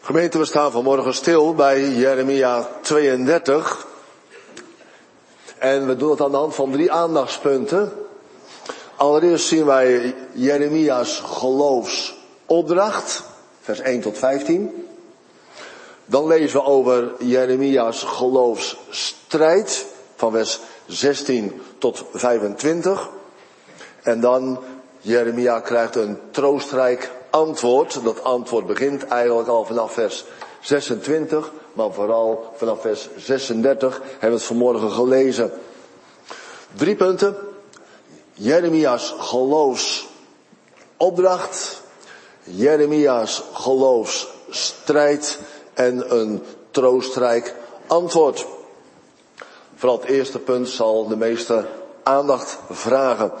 Gemeente, we staan vanmorgen stil bij Jeremia 32. En we doen het aan de hand van 3 aandachtspunten. Allereerst zien wij Jeremia's geloofsopdracht, vers 1 tot 15. Dan lezen we over Jeremia's geloofsstrijd, van vers 16 tot 25. En dan, Jeremia krijgt een troostrijk antwoord. Dat antwoord begint eigenlijk al vanaf vers 26, maar vooral vanaf vers 36 hebben we het vanmorgen gelezen. 3 punten. Jeremia's geloofsopdracht, Jeremia's geloofsstrijd en een troostrijk antwoord. Vooral het eerste punt zal de meeste aandacht vragen.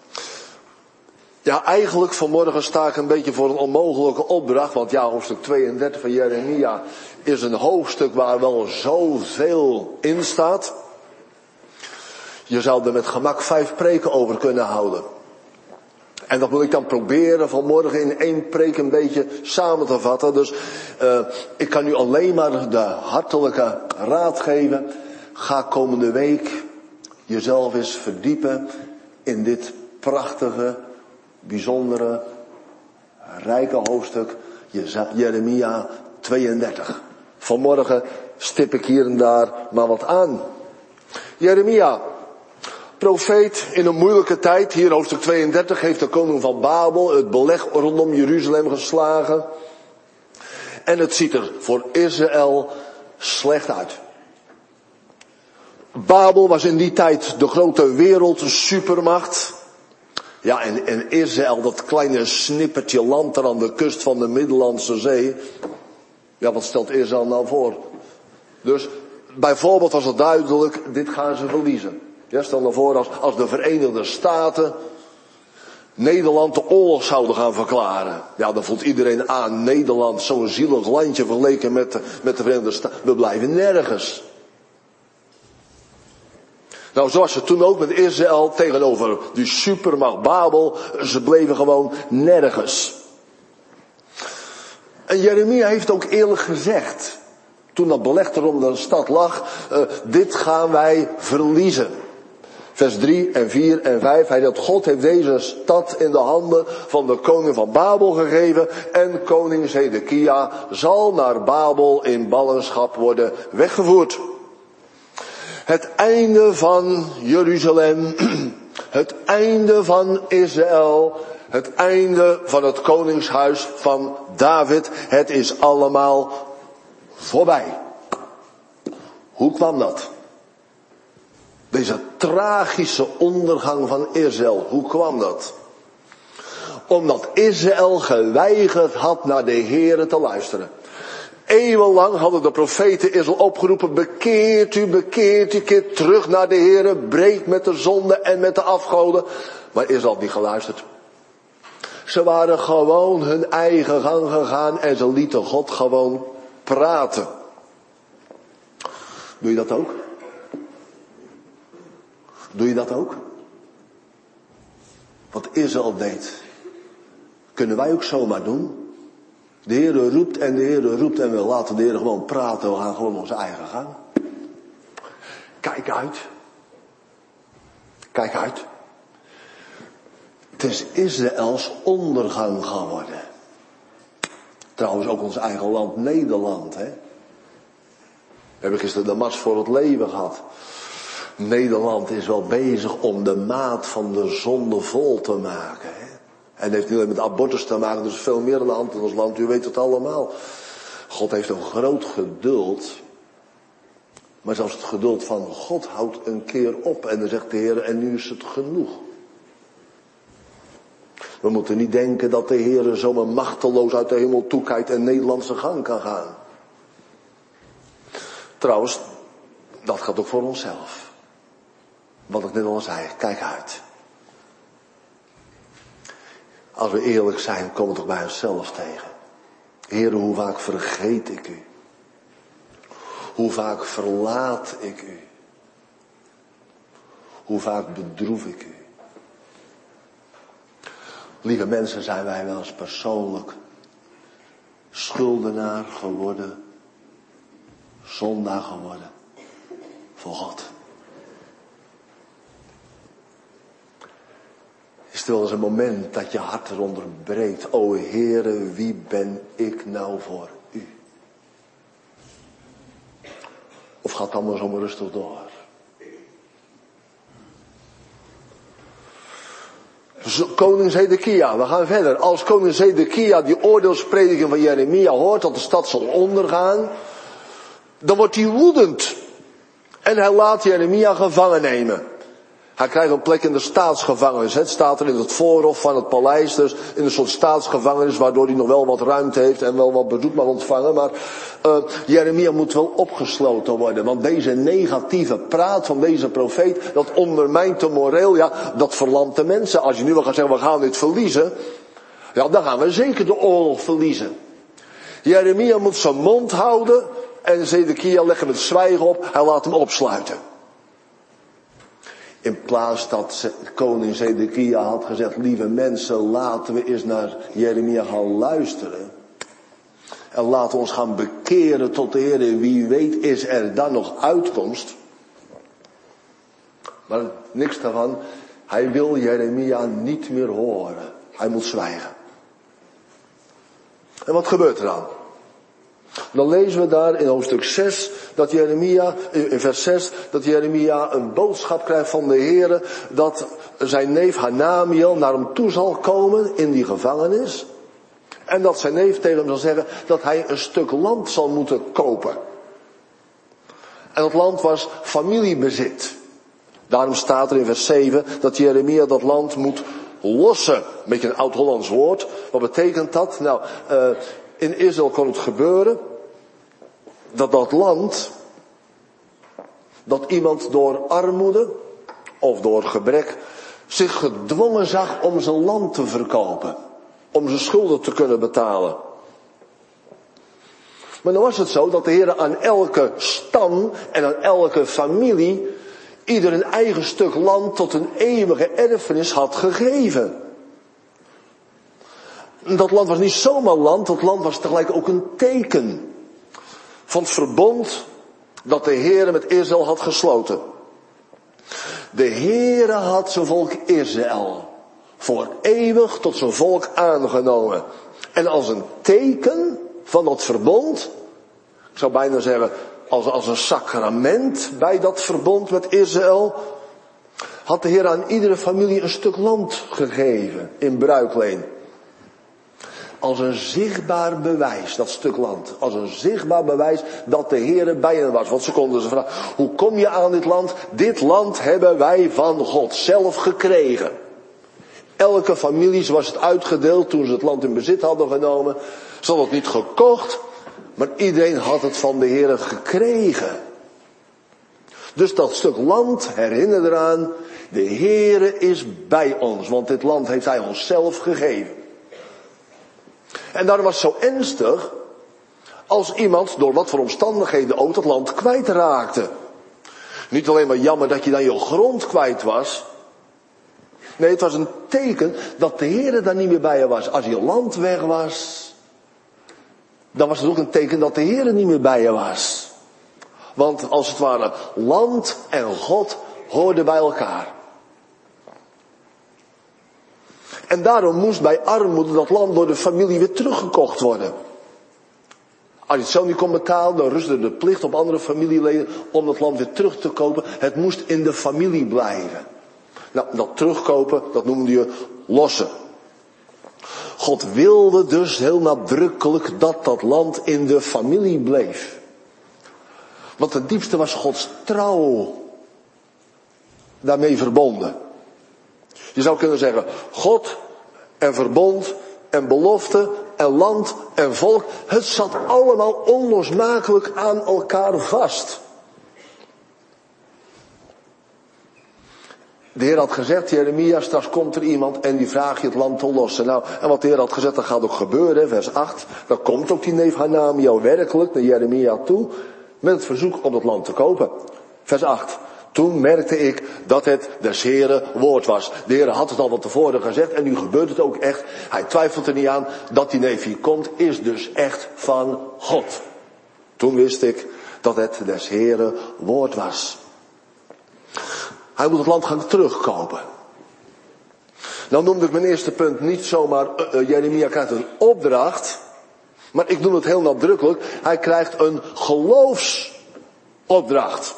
Ja, eigenlijk vanmorgen sta ik een beetje voor een onmogelijke opdracht. Want ja, hoofdstuk 32 van Jeremia is een hoofdstuk waar wel zoveel in staat. Je zou er met gemak 5 preken over kunnen houden. En dat moet ik dan proberen vanmorgen in 1 preek een beetje samen te vatten. Dus ik kan u alleen maar de hartelijke raad geven. Ga komende week jezelf eens verdiepen in dit prachtige, bijzondere, rijke hoofdstuk Jeremia 32. Vanmorgen stip ik hier en daar maar wat aan. Jeremia, profeet in een moeilijke tijd. Hier hoofdstuk 32 heeft de koning van Babel het beleg rondom Jeruzalem geslagen. En het ziet er voor Israël slecht uit. Babel was in die tijd de grote wereldsupermacht. Ja, en Israël, dat kleine snippertje land daar aan de kust van de Middellandse Zee. Ja, wat stelt Israël nou voor? Dus, bijvoorbeeld was het duidelijk, dit gaan ze verliezen. Ja, stel nou voor als de Verenigde Staten Nederland de oorlog zouden gaan verklaren. Ja, dan voelt iedereen aan, Nederland, zo'n zielig landje vergeleken met de Verenigde Staten. We blijven nergens. Nou, zo was het toen ook met Israël tegenover die supermacht Babel. Ze bleven gewoon nergens. En Jeremia heeft ook eerlijk gezegd, toen dat beleg er om de stad lag, dit gaan wij verliezen. Vers 3 en 4 en 5. Hij zegt, God heeft deze stad in de handen van de koning van Babel gegeven. En koning Zedekia zal naar Babel in ballingschap worden weggevoerd. Het einde van Jeruzalem, het einde van Israël, het einde van het koningshuis van David, het is allemaal voorbij. Hoe kwam dat? Deze tragische ondergang van Israël, hoe kwam dat? Omdat Israël geweigerd had naar de Here te luisteren. Eeuwenlang hadden de profeten Israël opgeroepen, bekeert u, keer terug naar de Here, breek met de zonde en met de afgoden. Maar Israël had niet geluisterd. Ze waren gewoon hun eigen gang gegaan en ze lieten God gewoon praten. Doe je dat ook? Doe je dat ook? Wat Israël deed, kunnen wij ook zomaar doen? De Heere roept en de Heere roept en we laten de Heere gewoon praten. We gaan gewoon onze eigen gang. Kijk uit. Kijk uit. Het is Israëls ondergang geworden. Trouwens ook ons eigen land Nederland. Hè? We hebben gisteren de Mars voor het leven gehad. Nederland is wel bezig om de maat van de zonde vol te maken. Hè? En het heeft niet alleen met abortus te maken, dus veel meer aan de hand in ons land. U weet het allemaal. God heeft een groot geduld. Maar zelfs het geduld van God houdt een keer op. En dan zegt de Heer, en nu is het genoeg. We moeten niet denken dat de Heer zomaar machteloos uit de hemel toekijkt en Nederlandse gang kan gaan. Trouwens, dat gaat ook voor onszelf. Wat ik net al zei, kijk uit. Als we eerlijk zijn, komen we toch bij onszelf tegen. Heere, hoe vaak vergeet ik u? Hoe vaak verlaat ik u? Hoe vaak bedroef ik u? Lieve mensen, zijn wij wel eens persoonlijk schuldenaar geworden, zondaar geworden voor God. Is er wel eens een moment dat je hart eronder breekt. O Heere, wie ben ik nou voor u? Of gaat het allemaal zomaar rustig door? Koning Zedekia, we gaan verder. Als koning Zedekia die oordeelsprediking van Jeremia hoort dat de stad zal ondergaan, dan wordt hij woedend. En hij laat Jeremia gevangen nemen. Hij krijgt een plek in de staatsgevangenis. Het staat er in het voorhof van het paleis. Dus in een soort staatsgevangenis waardoor hij nog wel wat ruimte heeft en wel wat bezoek mag ontvangen. Maar Jeremia moet wel opgesloten worden. Want deze negatieve praat van deze profeet, dat ondermijnt de moreel. Ja, dat verlamt de mensen. Als je nu wil gaan zeggen, we gaan dit verliezen. Ja, dan gaan we zeker de oorlog verliezen. Jeremia moet zijn mond houden. En Zedekia legt hem het zwijgen op. Hij laat hem opsluiten. In plaats dat koning Zedekia had gezegd, lieve mensen, laten we eens naar Jeremia gaan luisteren. En laten we ons gaan bekeren tot de Heer. Wie weet is er dan nog uitkomst. Maar niks daarvan. Hij wil Jeremia niet meer horen. Hij moet zwijgen. En wat gebeurt er dan? Dan lezen we daar in hoofdstuk 6 dat Jeremia, in vers 6, dat Jeremia een boodschap krijgt van de Heere dat zijn neef Hanamiel naar hem toe zal komen in die gevangenis. En dat zijn neef tegen hem zal zeggen dat hij een stuk land zal moeten kopen. En dat land was familiebezit. Daarom staat er in vers 7 dat Jeremia dat land moet lossen. Een beetje een oud-Hollands woord. Wat betekent dat? Nou, in Israël kon het gebeuren dat land, dat iemand door armoede of door gebrek zich gedwongen zag om zijn land te verkopen. Om zijn schulden te kunnen betalen. Maar dan was het zo dat de Heer aan elke stam en aan elke familie ieder een eigen stuk land tot een eeuwige erfenis had gegeven. Dat land was niet zomaar land, dat land was tegelijk ook een teken van het verbond dat de Heere met Israël had gesloten. De Heere had zijn volk Israël voor eeuwig tot zijn volk aangenomen. En als een teken van dat verbond, ik zou bijna zeggen als een sacrament bij dat verbond met Israël, had de Heer aan iedere familie een stuk land gegeven in bruikleen. Als een zichtbaar bewijs, dat stuk land. Als een zichtbaar bewijs dat de Heer bij hen was. Want ze konden ze vragen, hoe kom je aan dit land? Dit land hebben wij van God zelf gekregen. Elke familie was het uitgedeeld toen ze het land in bezit hadden genomen. Ze hadden het niet gekocht, maar iedereen had het van de Heer gekregen. Dus dat stuk land herinnert eraan, de Heer is bij ons. Want dit land heeft Hij ons zelf gegeven. En daarom was het zo ernstig als iemand door wat voor omstandigheden ook dat land kwijtraakte. Niet alleen maar jammer dat je dan je grond kwijt was. Nee, het was een teken dat de Heer daar niet meer bij je was. Als je land weg was, dan was het ook een teken dat de Heer niet meer bij je was. Want als het ware, land en God hoorden bij elkaar. En daarom moest bij armoede dat land door de familie weer teruggekocht worden. Als je het zo niet kon betalen, dan rustte de plicht op andere familieleden om dat land weer terug te kopen. Het moest in de familie blijven. Nou, dat terugkopen, dat noemde je lossen. God wilde dus heel nadrukkelijk dat dat land in de familie bleef. Want ten diepste was Gods trouw daarmee verbonden. Je zou kunnen zeggen, God en verbond en belofte en land en volk, het zat allemaal onlosmakelijk aan elkaar vast. De Heer had gezegd, Jeremia, straks komt er iemand en die vraagt je het land te lossen. Nou, en wat de Heer had gezegd, dat gaat ook gebeuren, vers 8. Dan komt ook die neef Hanamiel werkelijk naar Jeremia toe met het verzoek om het land te kopen. Vers 8. Toen merkte ik dat het des Heeren woord was. De Heer had het al wat tevoren gezegd en nu gebeurt het ook echt. Hij twijfelt er niet aan dat die neefje komt, is dus echt van God. Toen wist ik dat het des Heeren woord was. Hij moet het land gaan terugkopen. Nou noemde ik mijn eerste punt niet zomaar Jeremia krijgt een opdracht. Maar ik noem het heel nadrukkelijk. Hij krijgt een geloofsopdracht.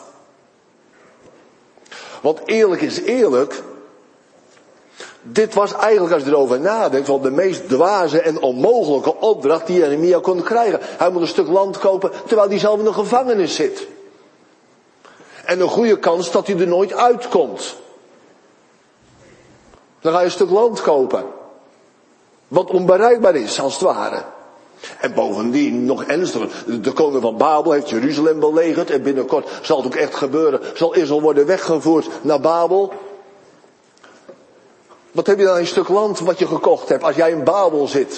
Want eerlijk is eerlijk. Dit was eigenlijk, als je erover nadenkt, wel de meest dwaze en onmogelijke opdracht die Jeremia kon krijgen. Hij moet een stuk land kopen terwijl hij zelf in een gevangenis zit. En een goede kans dat hij er nooit uitkomt. Dan ga je een stuk land kopen. Wat onbereikbaar is, als het ware. En bovendien, nog ernstiger, de koning van Babel heeft Jeruzalem belegerd. En binnenkort zal het ook echt gebeuren. Zal Israël worden weggevoerd naar Babel. Wat heb je dan een stuk land wat je gekocht hebt als jij in Babel zit?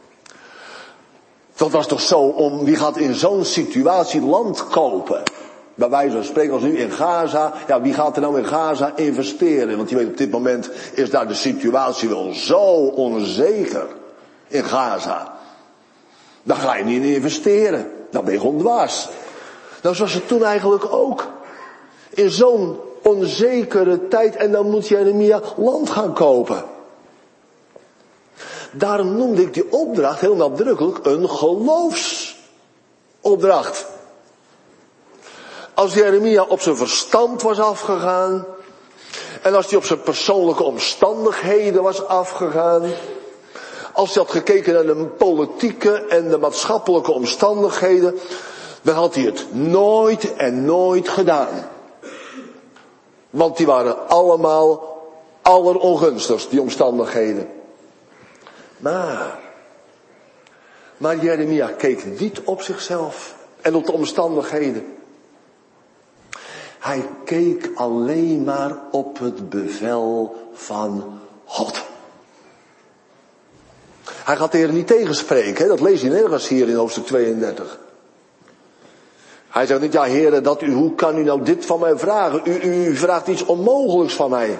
Dat was toch zo om, wie gaat in zo'n situatie land kopen? Bij wijze van spreken als nu in Gaza. Ja, wie gaat er nou in Gaza investeren? Want je weet op dit moment is daar de situatie wel zo onzeker. In Gaza. Dan ga je niet in investeren. Dan ben je gewoon dwaas. Nou, zo was het toen eigenlijk ook. In zo'n onzekere tijd. En dan moet Jeremia land gaan kopen. Daarom noemde ik die opdracht heel nadrukkelijk een geloofsopdracht. Als Jeremia op zijn verstand was afgegaan. En als hij op zijn persoonlijke omstandigheden was afgegaan. Als hij had gekeken naar de politieke en de maatschappelijke omstandigheden. Dan had hij het nooit en nooit gedaan. Want die waren allemaal allerongunstigst, die omstandigheden. Maar Jeremia keek niet op zichzelf en op de omstandigheden. Hij keek alleen maar op het bevel van God. Hij gaat de Heer niet tegenspreken, dat lees je nergens hier in hoofdstuk 32. Hij zegt niet, ja Heer, hoe kan u nou dit van mij vragen? U vraagt iets onmogelijks van mij.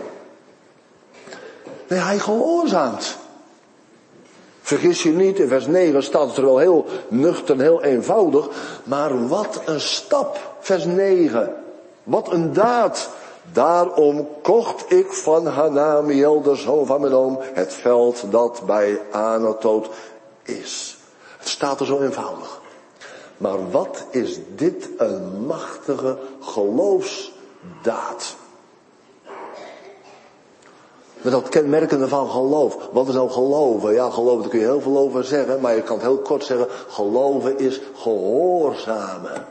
Nee, hij gehoorzaamt. Vergis je niet, in vers 9 staat het er wel heel nuchter, heel eenvoudig. Maar wat een stap, vers 9. Wat een daad. Daarom kocht ik van Hanamiel, de zoon van mijn oom, het veld dat bij Anatoot is. Het staat er zo eenvoudig. Maar wat is dit een machtige geloofsdaad. Met dat kenmerkende van geloof. Wat is nou geloven? Ja, geloven, daar kun je heel veel over zeggen. Maar je kan het heel kort zeggen. Geloven is gehoorzamen.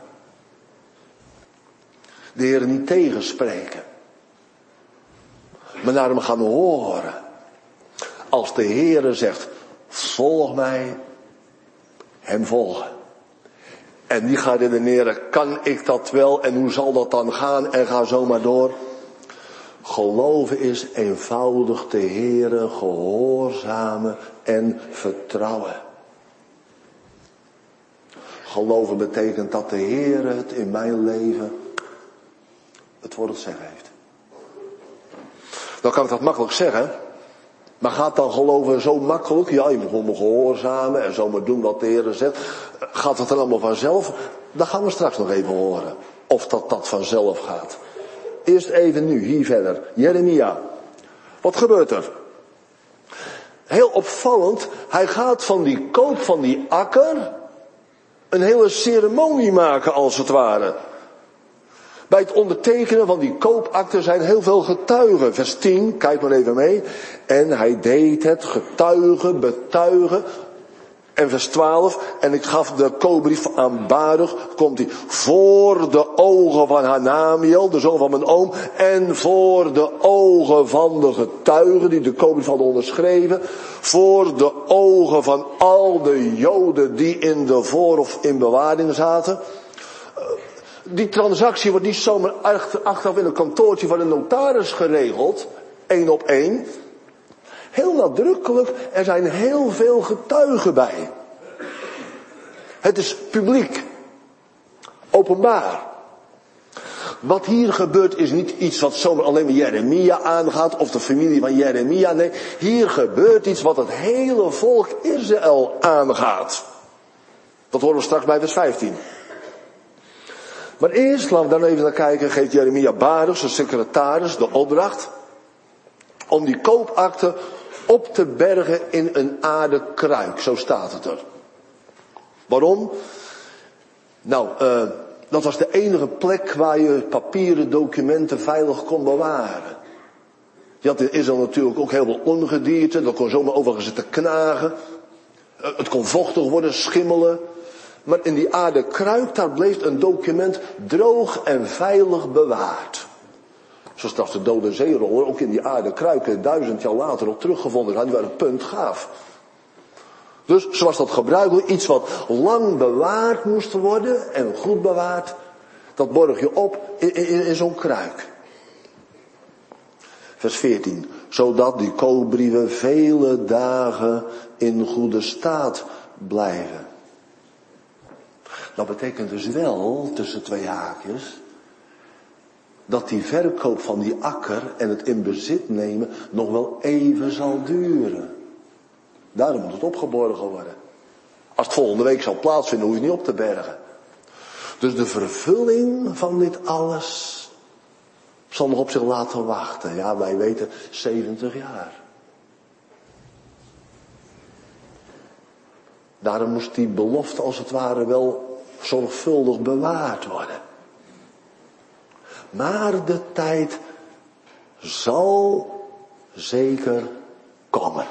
De Heer niet tegenspreken. Maar naar hem gaan horen. Als de Heer zegt, volg mij. Hem volgen. En die gaat redeneren, kan ik dat wel? En hoe zal dat dan gaan? En ga zo maar door. Geloven is eenvoudig de Heere gehoorzamen en vertrouwen. Geloven betekent dat de Heere het in mijn leven het voor het zeggen heeft. Dan kan ik dat makkelijk zeggen. Maar gaat dan geloven zo makkelijk? Ja, je moet gewoon gehoorzamen en zomaar doen wat de Heere zegt. Gaat dat dan allemaal vanzelf? Dat gaan we straks nog even horen. Of dat vanzelf gaat. Eerst even nu, hier verder. Jeremia. Wat gebeurt er? Heel opvallend. Hij gaat van die koop van die akker een hele ceremonie maken als het ware. Bij het ondertekenen van die koopakte zijn heel veel getuigen. Vers 10, kijk maar even mee. En hij deed het getuigen, betuigen. En vers 12, en ik gaf de koopbrief aan Baruch, komt hij, voor de ogen van Hanamiel, de zoon van mijn oom, en voor de ogen van de getuigen die de koopbrief hadden onderschreven, voor de ogen van al de Joden die in de voor- of in bewaring zaten. Die transactie wordt niet zomaar achteraf in een kantoortje van een notaris geregeld, 1 op 1. Heel nadrukkelijk, er zijn heel veel getuigen bij. Het is publiek. Openbaar. Wat hier gebeurt is niet iets wat zomaar alleen maar Jeremia aangaat of de familie van Jeremia. Nee, hier gebeurt iets wat het hele volk Israël aangaat. Dat horen we straks bij vers 15. Maar eerst, laten we dan even naar kijken, geeft Jeremia Baruch, zijn secretaris, de opdracht om die koopakte op te bergen in een aarden kruik. Zo staat het er. Waarom? Nou, dat was de enige plek waar je papieren documenten veilig kon bewaren. Je had in Israël natuurlijk ook heel veel ongedierte. Dat kon zomaar overal zitten knagen. Het kon vochtig worden, schimmelen. Maar in die aarden kruik, daar bleef een document droog en veilig bewaard. Zoals straks de Dode Zeerollen ook in die aarden kruiken 1000 jaar later ook teruggevonden gaan. Die waren punt gaaf. Dus zoals dat gebruikelijk, iets wat lang bewaard moest worden en goed bewaard, dat borg je op in zo'n kruik. Vers 14. Zodat die koopbrieven vele dagen in goede staat blijven. Dat betekent dus wel, tussen twee haakjes, dat die verkoop van die akker en het in bezit nemen nog wel even zal duren. Daarom moet het opgeborgen worden. Als het volgende week zal plaatsvinden, hoef je het niet op te bergen. Dus de vervulling van dit alles zal nog op zich laten wachten. Ja, wij weten 70 jaar. Daarom moest die belofte als het ware wel zorgvuldig bewaard worden. Maar de tijd zal zeker komen.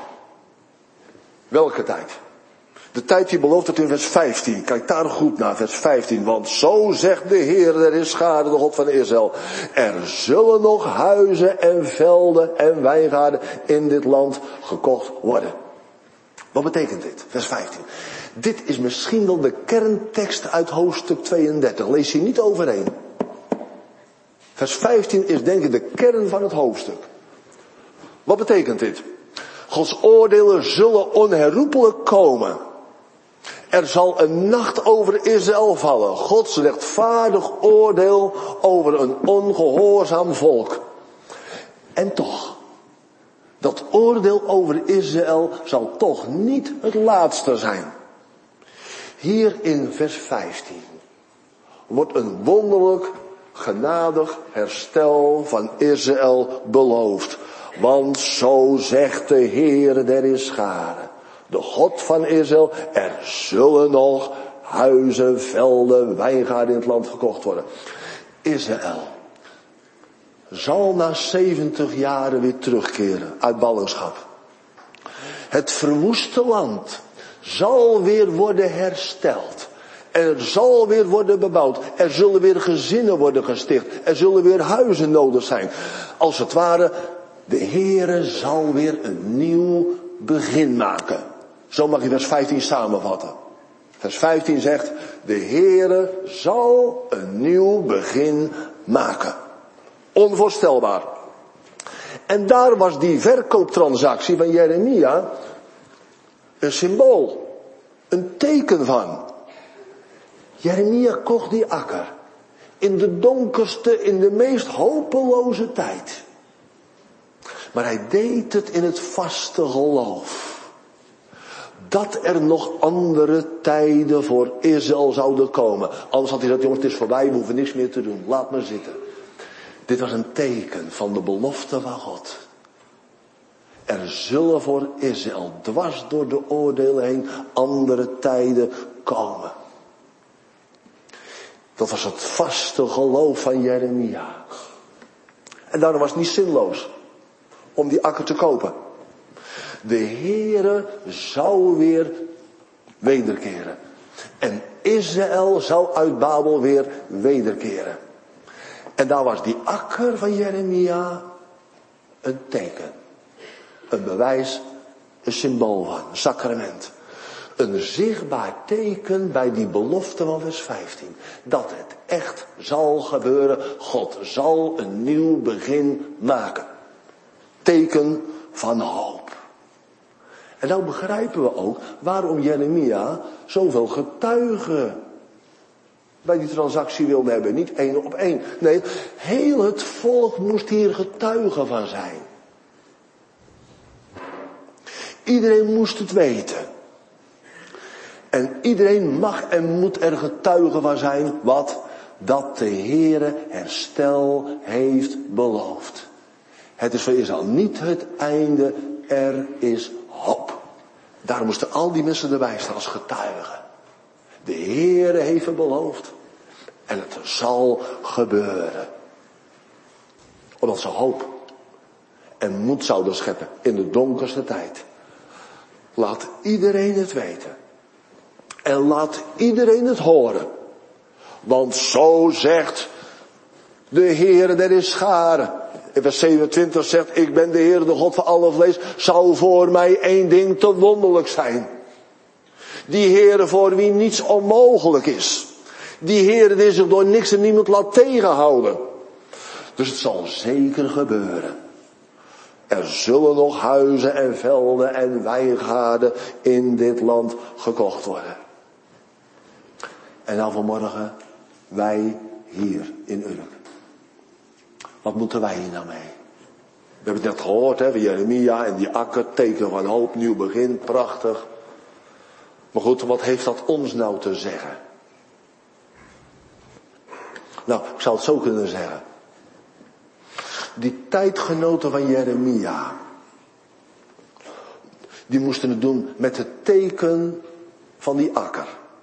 Welke tijd? De tijd die belooft het in vers 15. Kijk daar goed naar, vers 15. Want zo zegt de Heer der Heerscharen, de God van Israël. Er zullen nog huizen en velden en wijngaarden in dit land gekocht worden. Wat betekent dit? Vers 15. Dit is misschien wel de kerntekst uit hoofdstuk 32. Lees je niet overheen. Vers 15 is denk ik de kern van het hoofdstuk. Wat betekent dit? Gods oordelen zullen onherroepelijk komen. Er zal een nacht over Israël vallen. Gods rechtvaardig oordeel over een ongehoorzaam volk. En toch, dat oordeel over Israël zal toch niet het laatste zijn. Hier in vers 15 wordt een wonderlijk, genadig herstel van Israël beloofd. Want zo zegt de Heer der Heerscharen, de God van Israël, er zullen nog huizen, velden, wijngaarden in het land gekocht worden. Israël zal na 70 jaren weer terugkeren uit ballingschap. Het verwoeste land zal weer worden hersteld. Er zal weer worden bebouwd. Er zullen weer gezinnen worden gesticht. Er zullen weer huizen nodig zijn. Als het ware, de Heere zal weer een nieuw begin maken. Zo mag je vers 15 samenvatten. Vers 15 zegt, de Heere zal een nieuw begin maken. Onvoorstelbaar. En daar was die verkooptransactie van Jeremia een symbool. Een teken van. Jeremia kocht die akker. In de donkerste, in de meest hopeloze tijd. Maar hij deed het in het vaste geloof. Dat er nog andere tijden voor Israël zouden komen. Anders had hij gezegd, jongens, het is voorbij, we hoeven niks meer te doen. Laat maar zitten. Dit was een teken van de belofte van God. Er zullen voor Israël dwars door de oordelen heen andere tijden komen. Dat was het vaste geloof van Jeremia. En daarom was het niet zinloos om die akker te kopen. De Heere zou weer wederkeren. En Israël zou uit Babel weer wederkeren. En daar was die akker van Jeremia een teken. Een bewijs, een symbool van, een sacrament. Een zichtbaar teken bij die belofte van vers 15. Dat het echt zal gebeuren. God zal een nieuw begin maken. Teken van hoop. En nou begrijpen we ook waarom Jeremia zoveel getuigen bij die transactie wilden hebben. Niet 1 op 1. Nee, heel het volk moest hier getuige van zijn. Iedereen moest het weten. En iedereen mag en moet er getuige van zijn. Wat? Dat de Heere herstel heeft beloofd. Het is voor Israël niet het einde. Er is hoop. Daarom moesten al die mensen erbij staan als getuigen. De Heere heeft het beloofd. En het zal gebeuren. Omdat ze hoop en moed zouden scheppen in de donkerste tijd. Laat iedereen het weten. En laat iedereen het horen. Want zo zegt de Heere der is scharen. In vers 27 zegt, ik ben de Heere, de God van alle vlees. Zou voor mij één ding te wonderlijk zijn. Die Heere voor wie niets onmogelijk is. Die Heere die zich door niks en niemand laat tegenhouden. Dus het zal zeker gebeuren. Er zullen nog huizen en velden en wijngaarden in dit land gekocht worden. En dan vanmorgen, wij hier in Urk. Wat moeten wij hier nou mee? We hebben het net gehoord, hè, van Jeremia en die akker, teken van hoop, nieuw begin, prachtig. Maar goed, wat heeft dat ons nou te zeggen? Nou, ik zou het zo kunnen zeggen. Die tijdgenoten van Jeremia, die moesten het doen met het teken van die akker.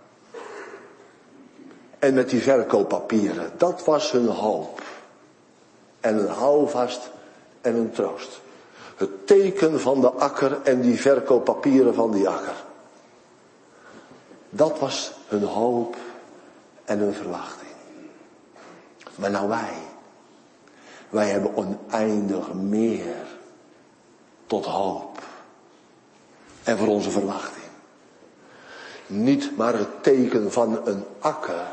En met die verkooppapieren. Dat was hun hoop. En een houvast en een troost. Het teken van de akker en die verkooppapieren van die akker. Dat was hun hoop en hun verwachting. Maar nou wij hebben oneindig meer tot hoop. En voor onze verwachting. Niet maar het teken van een akker.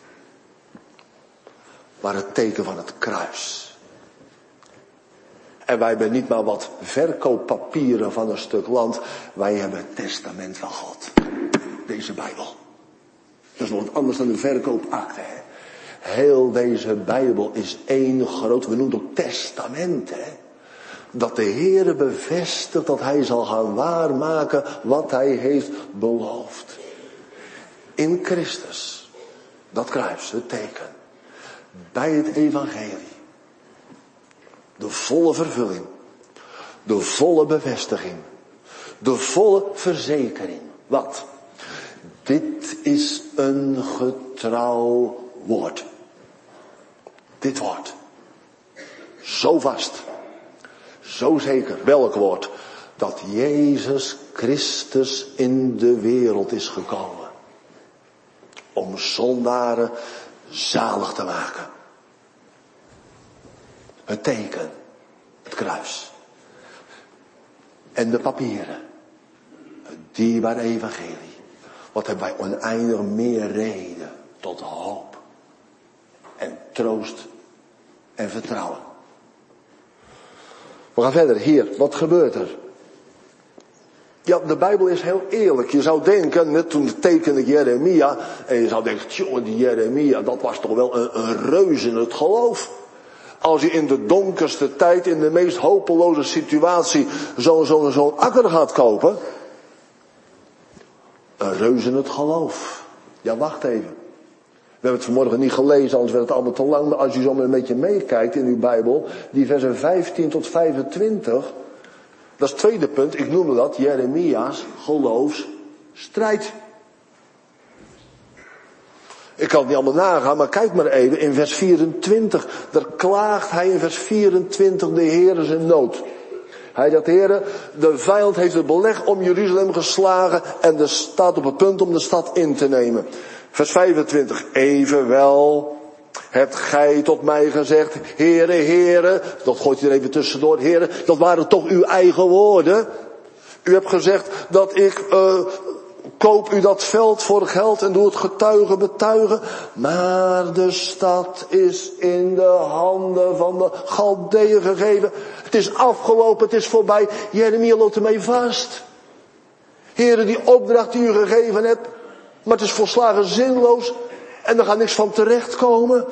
Maar het teken van het kruis. En wij hebben niet maar wat verkooppapieren van een stuk land. Wij hebben het testament van God. Deze Bijbel. Dat is nog wat anders dan een verkoopakte. Hè? Heel deze Bijbel is één groot, we noemen het ook testament. Hè? Dat de Heere bevestigt dat hij zal gaan waarmaken wat hij heeft beloofd. In Christus. Dat kruis, het teken. Bij het evangelie. De volle vervulling. De volle bevestiging. De volle verzekering. Wat? Dit is een getrouw woord. Dit woord. Zo vast. Zo zeker. Welk woord? Dat Jezus Christus in de wereld is gekomen. Om zondaren zalig te maken. Het teken. Het kruis. En de papieren. Het dierbare evangelie. Wat hebben wij oneindig meer reden tot hoop. En troost. En vertrouwen. We gaan verder. Hier, wat gebeurt er? Ja, de Bijbel is heel eerlijk. Je zou denken, net toen tekende ik Jeremia. En je zou denken, jongen, die Jeremia, dat was toch wel een reus in het geloof. Als je in de donkerste tijd, in de meest hopeloze situatie, zo'n akker gaat kopen. Een reus in het geloof. Ja, wacht even. We hebben het vanmorgen niet gelezen, anders werd het allemaal te lang. Maar als je zo een beetje meekijkt in uw Bijbel, die versen 15 tot 25. Dat is het tweede punt, ik noemde dat Jeremia's geloofsstrijd. Ik kan het niet allemaal nagaan, maar kijk maar even in vers 24. Daar klaagt hij in vers 24 de Heere zijn nood. Hij zegt, Heere, de vijand heeft het beleg om Jeruzalem geslagen en er staat op het punt om de stad in te nemen. Vers 25. Evenwel hebt gij tot mij gezegd, Heere, Heere, dat gooit hij er even tussendoor, Heere, dat waren toch uw eigen woorden. U hebt gezegd dat ik koop u dat veld voor geld en doe het getuigen betuigen. Maar de stad is in de handen van de Galdeeën gegeven. Het is afgelopen, het is voorbij. Jeremia loopt ermee vast. Heere, die opdracht die u gegeven hebt, maar het is volslagen zinloos. En er gaat niks van terechtkomen.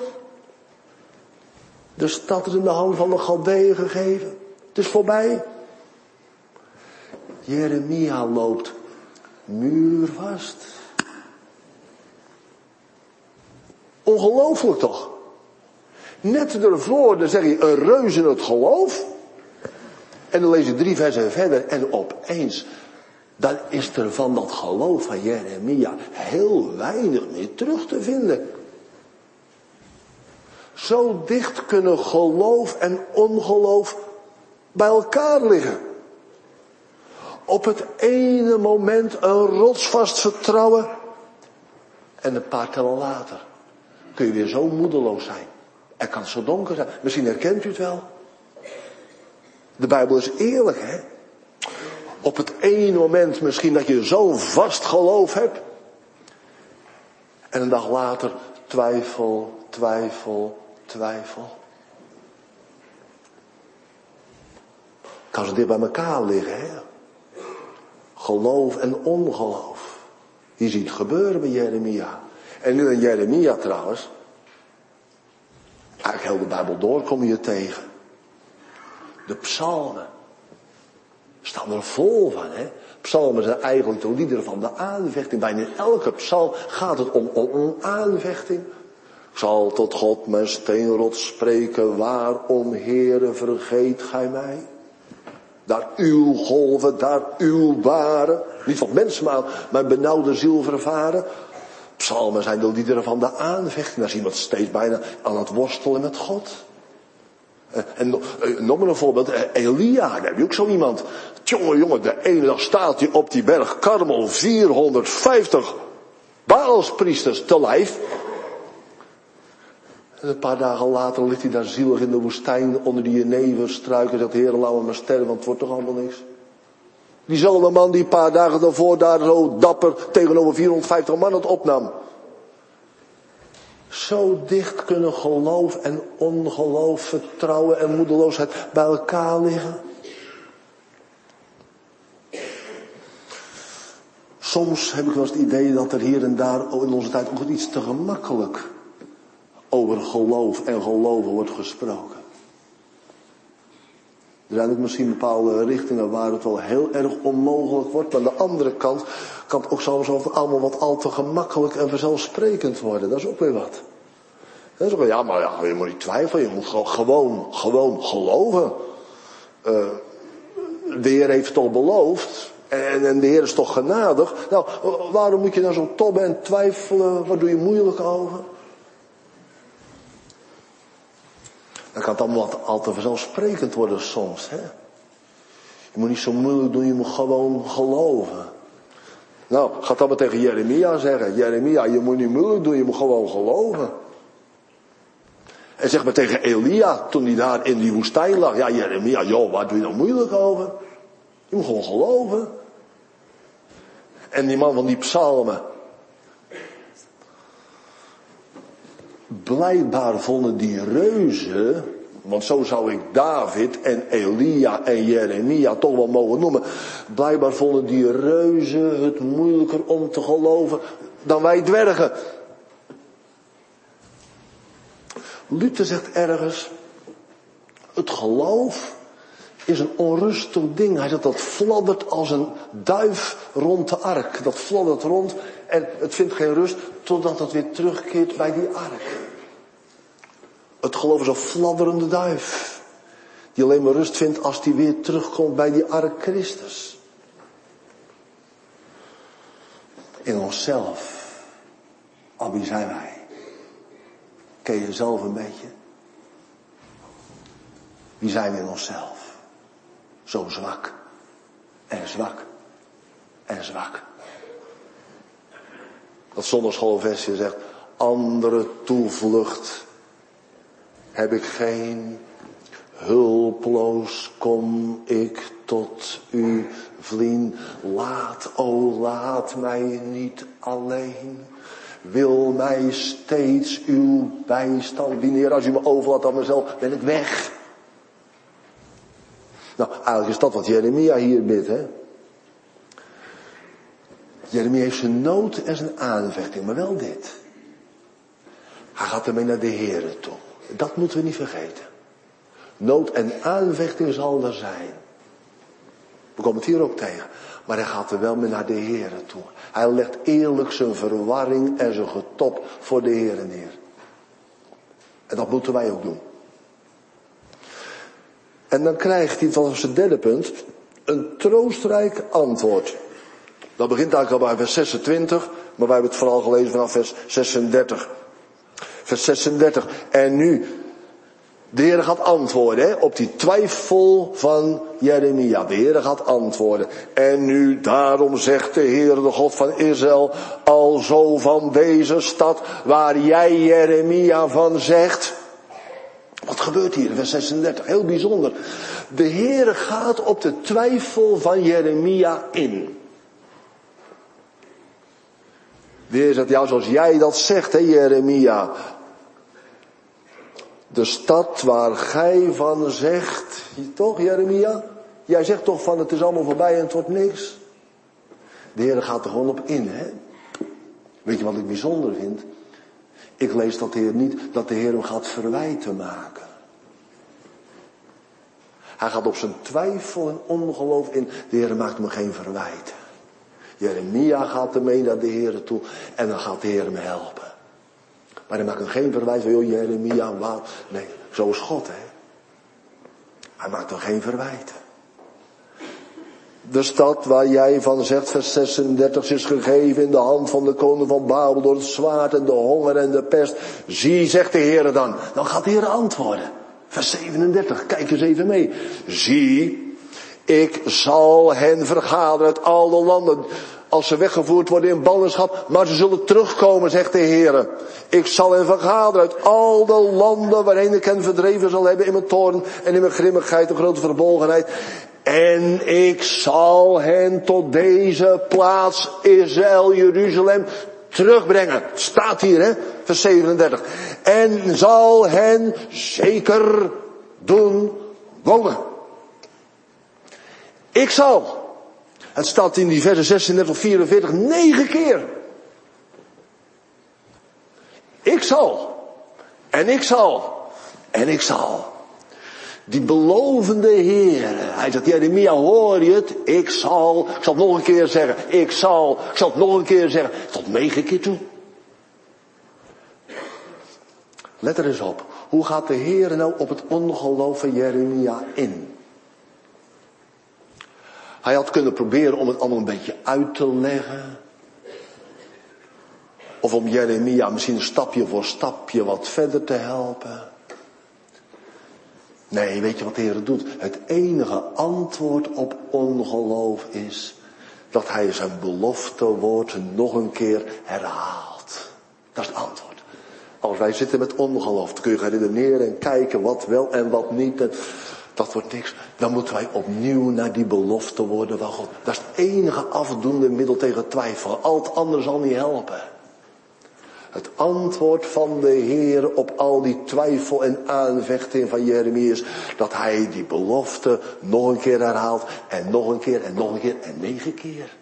De stad is in de hand van de Galdeeën gegeven. Het is voorbij. Jeremia loopt muurvast. Ongelooflijk toch? Net ervoor, dan zeg je een reus in het geloof. En dan lees je 3 versen verder en opeens, dan is er van dat geloof van Jeremia heel weinig meer terug te vinden. Zo dicht kunnen geloof en ongeloof bij elkaar liggen. Op het ene moment een rotsvast vertrouwen. En een paar tellen later kun je weer zo moedeloos zijn. Er kan zo donker zijn. Misschien herkent u het wel. De Bijbel is eerlijk, hè. Op het ene moment misschien dat je zo'n vast geloof hebt. En een dag later twijfel. Kan ze dit bij elkaar liggen, hè? Geloof en ongeloof. Je ziet het gebeuren bij Jeremia. En nu in Jeremia trouwens. Eigenlijk heel de Bijbel door kom je tegen. De psalmen. Staan er vol van, hè. Psalmen zijn eigenlijk de liederen van de aanvechting. Bijna in elke psalm gaat het om aanvechting. Ik zal tot God mijn steenrots spreken. Waarom, Heere, vergeet gij mij? Daar uw golven, daar uw baren. Niet wat mensen maar mijn benauwde ziel vervaren. Psalmen zijn de liederen van de aanvechting. Daar zien we het steeds bijna aan het worstelen met God. En nog maar een voorbeeld. Elia, daar heb je ook zo iemand. Jongen, de ene dag staat hij op die berg Karmel 450 Baalspriesters te lijf. En een paar dagen later ligt hij daar zielig in de woestijn onder die jeneverstruiken en zegt, Heer, laat me maar sterven, want het wordt toch allemaal niks. Diezelfde man die een paar dagen daarvoor daar zo dapper tegenover 450 man het opnam. Zo dicht kunnen geloof en ongeloof, vertrouwen en moedeloosheid bij elkaar liggen. Soms heb ik wel eens het idee dat er hier en daar in onze tijd ook iets te gemakkelijk over geloof en geloven wordt gesproken. Er zijn ook misschien bepaalde richtingen waar het wel heel erg onmogelijk wordt. Maar aan de andere kant kan het ook soms allemaal wat al te gemakkelijk en vanzelfsprekend worden. Dat is ook weer wat. Dat is ook, ja, maar ja, je moet niet twijfelen. Je moet gewoon geloven. De Heer heeft toch beloofd. En de Heer is toch genadig. Nou, waarom moet je nou zo tobben en twijfelen? Waar doe je moeilijk over? Dan kan het allemaal al te vanzelfsprekend worden soms, hè. Je moet niet zo moeilijk doen, je moet gewoon geloven. Nou, ga dat maar tegen Jeremia zeggen. Jeremia, je moet niet moeilijk doen, je moet gewoon geloven. En zeg maar tegen Elia, toen hij daar in die woestijn lag. Ja, Jeremia, joh, waar doe je nou moeilijk over? Je moet gewoon geloven. En die man van die psalmen. Blijkbaar vonden die reuzen, want zo zou ik David en Elia en Jeremia toch wel mogen noemen. Blijkbaar vonden die reuzen het moeilijker om te geloven dan wij dwergen. Luther zegt ergens, het geloof is een onrustig ding. Hij zegt dat fladdert als een duif rond de ark. Dat fladdert rond en het vindt geen rust totdat het weer terugkeert bij die ark. Het geloof is een fladderende duif. Die alleen maar rust vindt als die weer terugkomt bij die ark Christus. In onszelf. Al wie zijn wij? Ken je jezelf een beetje? Wie zijn we in onszelf? Zo zwak. En zwak. En zwak. Dat zondagschoolversje zegt, andere toevlucht heb ik geen, hulpeloos kom ik tot u vlien. Laat mij niet alleen. Wil mij steeds uw bijstand dienen. Heer, als u me overlaat aan mezelf, ben ik weg. Nou, eigenlijk is dat wat Jeremia hier bidt, hè. Jeremia heeft zijn nood en zijn aanvechting, maar wel dit. Hij gaat ermee naar de Here toe. Dat moeten we niet vergeten. Nood en aanvechting zal er zijn. We komen het hier ook tegen. Maar hij gaat er wel mee naar de Here toe. Hij legt eerlijk zijn verwarring en zijn getop voor de Here neer. En dat moeten wij ook doen. En dan krijgt hij, dat was het derde punt, een troostrijk antwoord. Dat begint eigenlijk al bij vers 26, maar wij hebben het vooral gelezen vanaf vers 36. Vers 36. En nu, de Heer gaat antwoorden op die twijfel van Jeremia. De Heer gaat antwoorden. En nu, daarom zegt de Heer, de God van Israël, alzo van deze stad waar jij Jeremia van zegt. Wat gebeurt hier in vers 36? Heel bijzonder. De Heer gaat op de twijfel van Jeremia in. De Heer zegt, ja, zoals jij dat zegt, hè, Jeremia. De stad waar gij van zegt, toch Jeremia? Jij zegt toch van het is allemaal voorbij en het wordt niks. De Heer gaat er gewoon op in, hè. Weet je wat ik bijzonder vind? Ik lees dat de Heer niet, dat de Heer hem gaat verwijten maken. Hij gaat op zijn twijfel en ongeloof in. De Heer maakt hem geen verwijten. Jeremia gaat ermee naar de Heer toe en dan gaat de Heer hem helpen. Maar hij maakt hem geen verwijt van, joh Jeremia, wat? Nee, zo is God, hè. Hij maakt hem geen verwijten. De stad waar jij van zegt, vers 36, is gegeven in de hand van de koning van Babel door het zwaard en de honger en de pest. Zie, zegt de Heer dan. Dan gaat de Heer antwoorden. Vers 37, kijk eens even mee. Zie, ik zal hen vergaderen uit alle landen, als ze weggevoerd worden in ballingschap, maar ze zullen terugkomen, zegt de Heer. Ik zal hen vergaderen uit al de landen waarin ik hen verdreven zal hebben in mijn toorn en in mijn grimmigheid en grote verbolgenheid. En ik zal hen tot deze plaats, Israël, Jeruzalem, terugbrengen. Het staat hier, hè, vers 37. En zal hen zeker doen wonen. Ik zal. Het staat in die versen 36 tot 44 9 keer. Ik zal. En ik zal. En ik zal. Die belovende Heer. Hij zegt, Jeremia, hoor je het? Ik zal het nog een keer zeggen. Ik zal het nog een keer zeggen. Tot 9 keer toe. Let er eens op. Hoe gaat de Heer nou op het ongeloof van Jeremia in? Hij had kunnen proberen om het allemaal een beetje uit te leggen. Of om Jeremia misschien stapje voor stapje wat verder te helpen. Nee, weet je wat de Heer doet? Het enige antwoord op ongeloof is dat hij zijn beloftewoord nog een keer herhaalt. Dat is het antwoord. Als wij zitten met ongeloof, dan kun je gaan redeneren en kijken wat wel en wat niet. En dat wordt niks. Dan moeten wij opnieuw naar die beloftewoorden van God. Dat is het enige afdoende middel tegen twijfel. Al het andere zal niet helpen. Het antwoord van de Heer op al die twijfel en aanvechting van Jeremia is dat hij die belofte nog een keer herhaalt en nog een keer en nog een keer en 9 keer.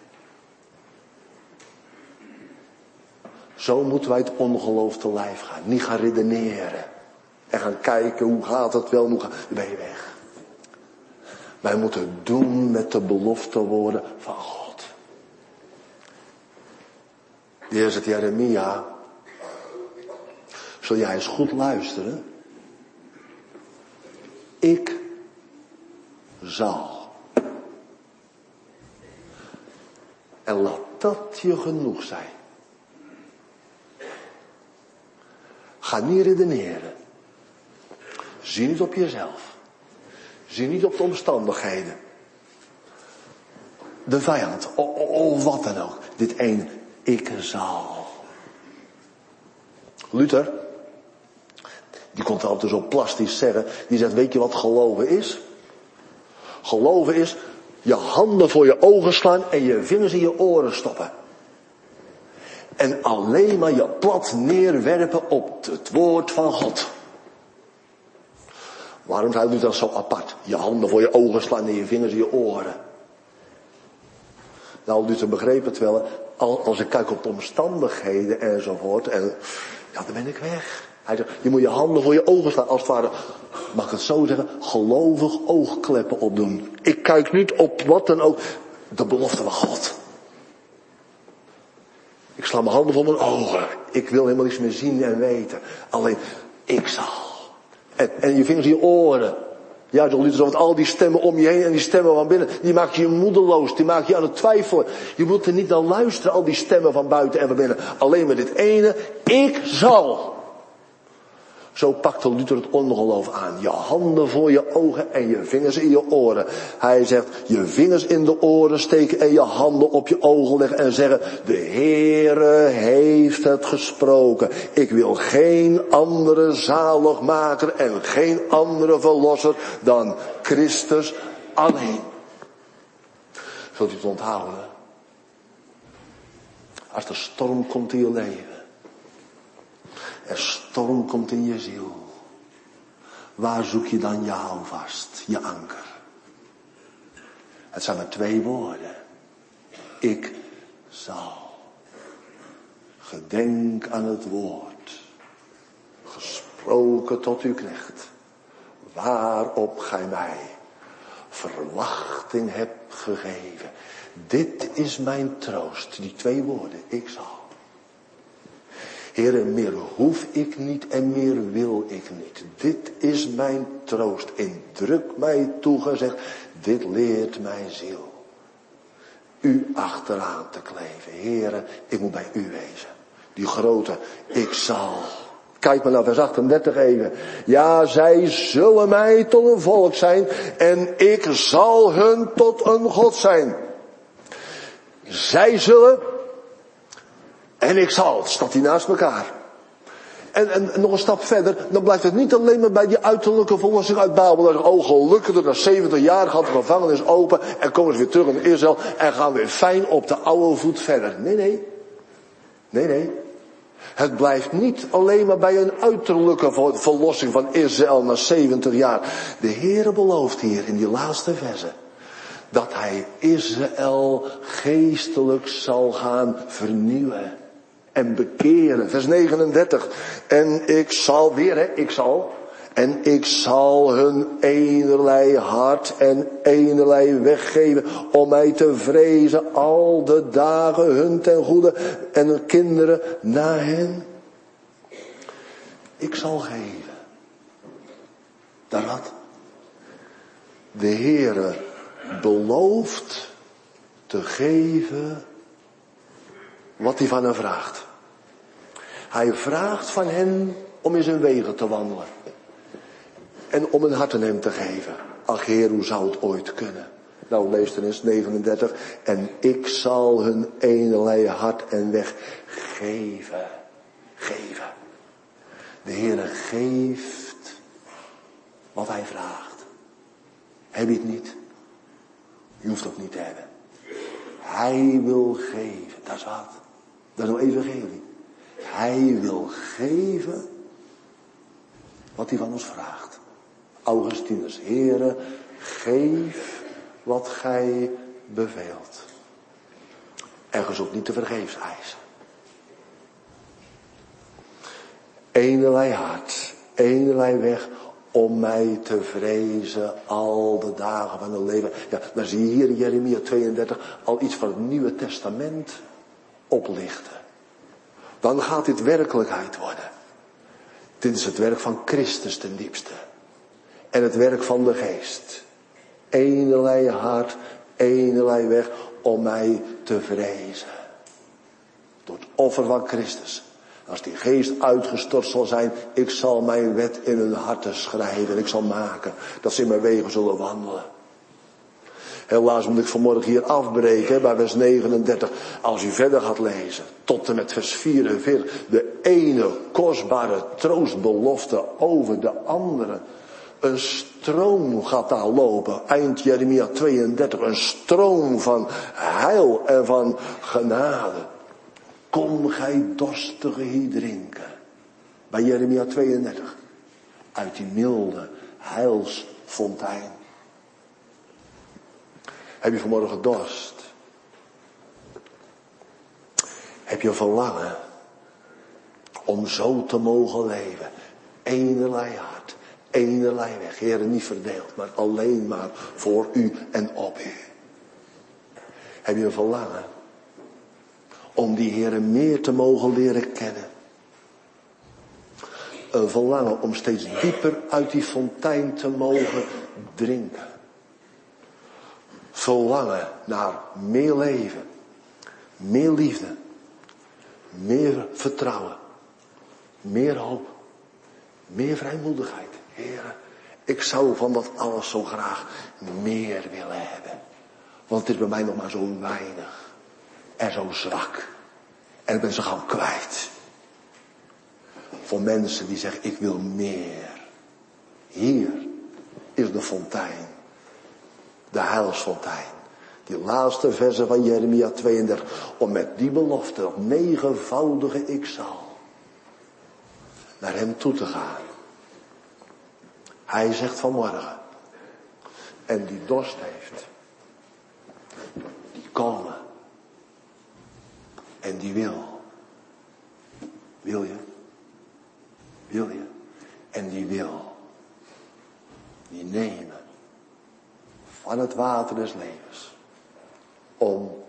Zo moeten wij het ongeloof te lijf gaan. Niet gaan redeneren en gaan kijken hoe gaat het wel, dan ben je weg. Wij moeten het doen met de beloftewoorden van God. De Heer zegt, Jeremia, zul jij eens goed luisteren? Ik zal. En laat dat je genoeg zijn. Ga niet redeneren. Zie niet op jezelf. Zie niet op de omstandigheden. De vijand. Of wat dan ook. Dit ene. Ik zal. Luther. Die kon het altijd zo plastisch zeggen. Die zegt, weet je wat geloven is? Geloven is je handen voor je ogen slaan en je vingers in je oren stoppen. En alleen maar je plat neerwerpen op het woord van God. Waarom zei Luther dat zo apart? Je handen voor je ogen slaan en je vingers in je oren. Nou, Luther begreep het wel. Als ik kijk op de omstandigheden enzovoort. En Ja, dan ben ik weg. Hij zegt, je moet je handen voor je ogen slaan, als het ware, mag ik het zo zeggen, gelovig oogkleppen opdoen. Ik kijk niet op wat dan ook, de belofte van God. Ik sla mijn handen voor mijn ogen. Ik wil helemaal niets meer zien en weten. Alleen, ik zal. En je vingers in je oren. Ja, zo liet het al die stemmen om je heen en die stemmen van binnen. Die maak je moedeloos, die maak je aan het twijfelen. Je moet er niet naar luisteren, al die stemmen van buiten en van binnen. Alleen met dit ene, ik zal. Zo pakte Luther het ongeloof aan. Je handen voor je ogen en je vingers in je oren. Hij zegt, je vingers in de oren steken en je handen op je ogen leggen en zeggen, de Heere heeft het gesproken. Ik wil geen andere zaligmaker en geen andere verlosser dan Christus alleen. Zult u het onthouden? Als de storm komt in je leven. Er storm komt in je ziel. Waar zoek je dan je houvast, je anker? Het zijn maar 2 woorden. Ik zal. Gedenk aan het woord. Gesproken tot uw knecht. Waarop gij mij verwachting hebt gegeven. Dit is mijn troost. Die 2 woorden. Ik zal. Heere, meer hoef ik niet en meer wil ik niet. Dit is mijn troost. In druk mij toegezegd. Dit leert mijn ziel. U achteraan te kleven. Heere, ik moet bij u wezen. Die grote, ik zal. Kijk maar naar vers 38 even. Ja, zij zullen mij tot een volk zijn. En ik zal hun tot een God zijn. Zij zullen... En ik zal, staat die naast elkaar. En nog een stap verder, dan blijft het niet alleen maar bij die uiterlijke verlossing uit Babel. Dan zeggen, oh gelukkig, na 70 jaar gaat de gevangenis open en komen ze weer terug in Israël en gaan weer fijn op de oude voet verder. Nee. Het blijft niet alleen maar bij een uiterlijke verlossing van Israël na 70 jaar. De Heere belooft hier in die laatste verse dat hij Israël geestelijk zal gaan vernieuwen. En bekeren. Vers 39. En ik zal weer, En ik zal hun enerlei hart en enerlei weg geven om mij te vrezen al de dagen hun ten goede en hun kinderen na hen. Ik zal geven. Daar wat? De Heere belooft te geven wat hij van hen vraagt. Hij vraagt van hen om in zijn wegen te wandelen. En om een hart aan hem te geven. Ach Heer, hoe zou het ooit kunnen? Nou, lees dan eens 39. En ik zal hun enerlei hart en weg geven. Geven. De Heere geeft wat hij vraagt. Heb je het niet? Je hoeft het ook niet te hebben. Hij wil geven. Dat is wat. Dat is een evangelie. Hij wil geven wat hij van ons vraagt. Augustinus, Heere, geef wat gij beveelt. En ge zult niet te vergeefs eisen. Enerlei hart, enerlei weg om mij te vrezen al de dagen van het leven. Ja, dan zie je hier in Jeremia 32 al iets van het Nieuwe Testament oplichten. Dan gaat dit werkelijkheid worden. Dit is het werk van Christus ten diepste. En het werk van de Geest. Enerlei hart, enerlei weg om mij te vrezen. Door het offer van Christus. Als die Geest uitgestort zal zijn, ik zal mijn wet in hun harten schrijven. En ik zal maken dat ze in mijn wegen zullen wandelen. Helaas moet ik vanmorgen hier afbreken bij vers 39. Als u verder gaat lezen, tot en met vers 44. De ene kostbare troostbelofte over de andere. Een stroom gaat daar lopen. Eind Jeremia 32. Een stroom van heil en van genade. Kom gij dorstige hier drinken. Bij Jeremia 32. Uit die milde heilsfontein. Heb je vanmorgen dorst? Heb je verlangen Om zo te mogen leven. Enerlei hart. Enerlei weg. Heere, niet verdeeld. Maar alleen maar voor u en op u. Heb je een verlangen? Om die Heere meer te mogen leren kennen. Een verlangen om steeds dieper uit die fontein te mogen drinken. Verlangen naar meer leven. Meer liefde. Meer vertrouwen. Meer hoop. Meer vrijmoedigheid. Heere, ik zou van dat alles zo graag meer willen hebben. Want het is bij mij nog maar zo weinig. En zo zwak. En ik ben zo gauw kwijt. Voor mensen die zeggen, ik wil meer. Hier is de fontein. De heilsfontein. Die laatste verse van Jeremia 32. Om met die belofte op negenvoudige ik zal. Naar hem toe te gaan. Hij zegt vanmorgen. En die dorst heeft. Die komen. En die wil. Wil je? Wil je? En die wil. Die nemen. Van het water des levens. Om